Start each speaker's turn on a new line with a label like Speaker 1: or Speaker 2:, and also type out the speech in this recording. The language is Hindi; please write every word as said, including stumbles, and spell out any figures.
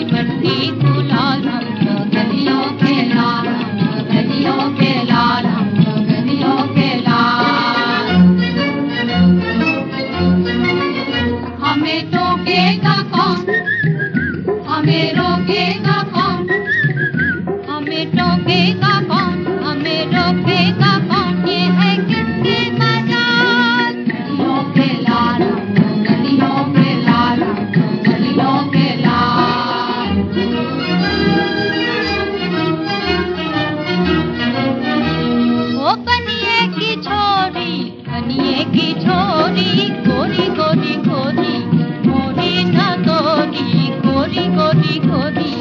Speaker 1: पट्टी गुलाल हम गलियों के लाल, हम गलियों के लाल, हम गलियों के लाल। हमें टोकेगा कौन, हमें रोकेगा कौन, हमें टोकेगा कौन, हमें रोकेगा कौन, ये है किसकी मजाल। गलियों के लाल, हम गलियों के लाल, हम गलियों के लाल। ओ बनिए की छोरी, बनिए की छोरी, गोरी गोरी गोरी, गोरी ना गोरी, गोरी गोरी गोरी।